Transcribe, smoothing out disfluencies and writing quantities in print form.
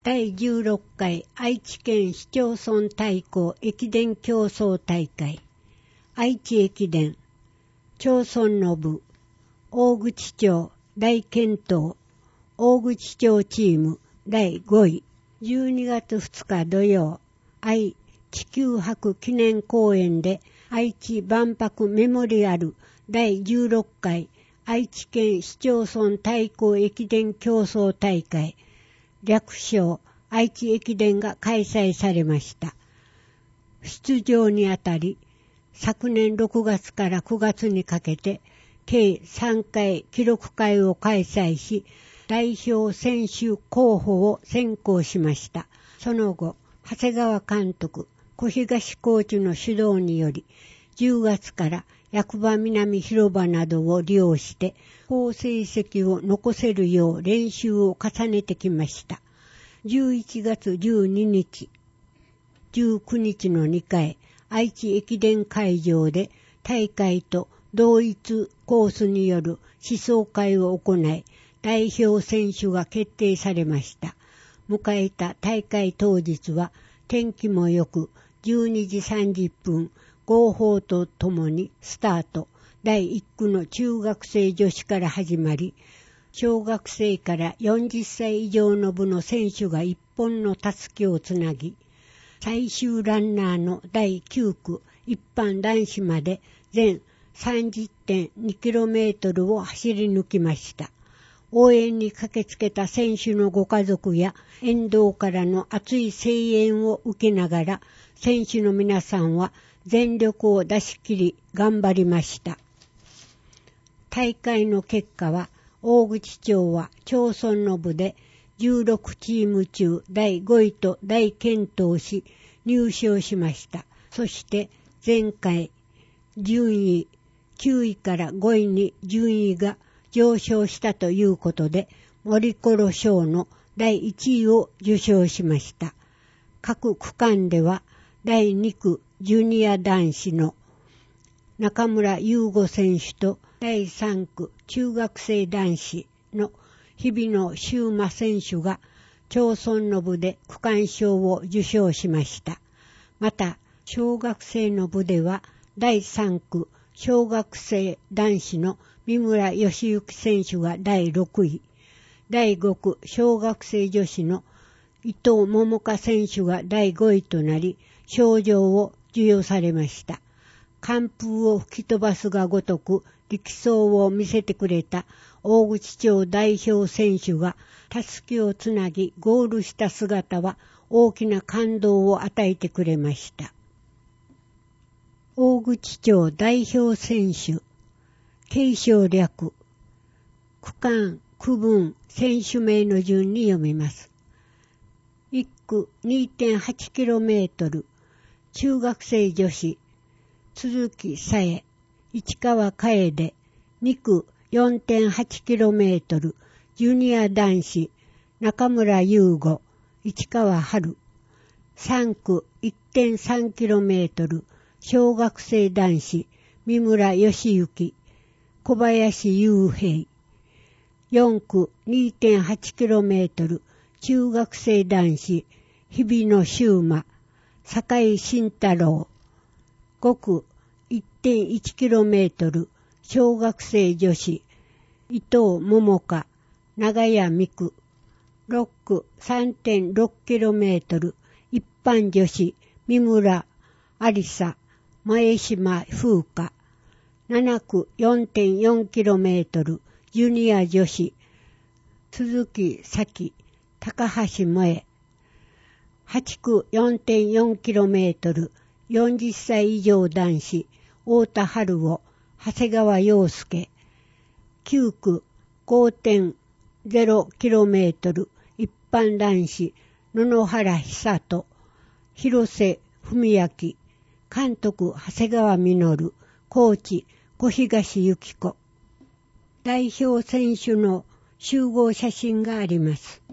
第16回愛知県市町村対抗駅伝競争大会愛知駅伝町村の部大口町大健闘大口町チーム第5位12月2日土曜愛・地球博記念公園で愛知万博メモリアル第16回愛知県市町村対抗駅伝競争大会略称愛知駅伝が開催されました。出場にあたり、昨年6月から9月にかけて、計3回記録会を開催し、代表選手候補を選考しました。その後、長谷川監督、小東コーチの指導により、10月から役場南広場などを利用して、好成績を残せるよう練習を重ねてきました。11月12日、19日の2回、愛知駅伝会場で大会と同一コースによる思想会を行い、代表選手が決定されました。迎えた大会当日は天気も良く、12時30分、号砲とともにスタート。第1区の中学生女子から始まり、小学生から40歳以上の部の選手が一本のたすきをつなぎ、最終ランナーの第9区一般男子まで全 30.2km を走り抜きました。応援に駆けつけた選手のご家族や沿道からの熱い声援を受けながら、選手の皆さんは全力を出し切り頑張りました。大会の結果は、大口町は町村の部で16チーム中第5位と大健闘し入賞しました。そして前回順位9位から5位に順位が上昇したということで森コロ賞の第1位を受賞しました。各区間では第2区ジュニア男子の中村優吾選手と第3区中学生男子の日比野修馬選手が町村の部で区間賞を受賞しました。また小学生の部では第3区小学生男子の三村義行選手が第6位、第5区小学生女子の伊藤桃香選手が第5位となり賞状を授与されました。寒風を吹き飛ばすがごとく力走を見せてくれた大口町代表選手がたすきをつなぎゴールした姿は大きな感動を与えてくれました。大口町代表選手、継承略、区間、区分、選手名の順に読みます。1区 2.8km、中学生女子、鈴木紗恵、市川楓、2区 4.8km、ジュニア男子、中村優吾、市川春、3区 1.3km、小学生男子、三村義行、小林雄平、4区 2.8km、中学生男子、日比野修馬、坂井慎太郎、5区 1.1km、小学生女子、伊藤桃香、長谷美久、6区 3.6km、一般女子、三村有沙、前島風花、7区 4.4km、ジュニア女子、鈴木咲、高橋萌、8区 4.4km、40歳以上男子、太田春夫、長谷川陽介、9区 5.0km、一般男子、野々原久人、広瀬文明、監督長谷川実、コーチ小東幸子。代表選手の集合写真があります。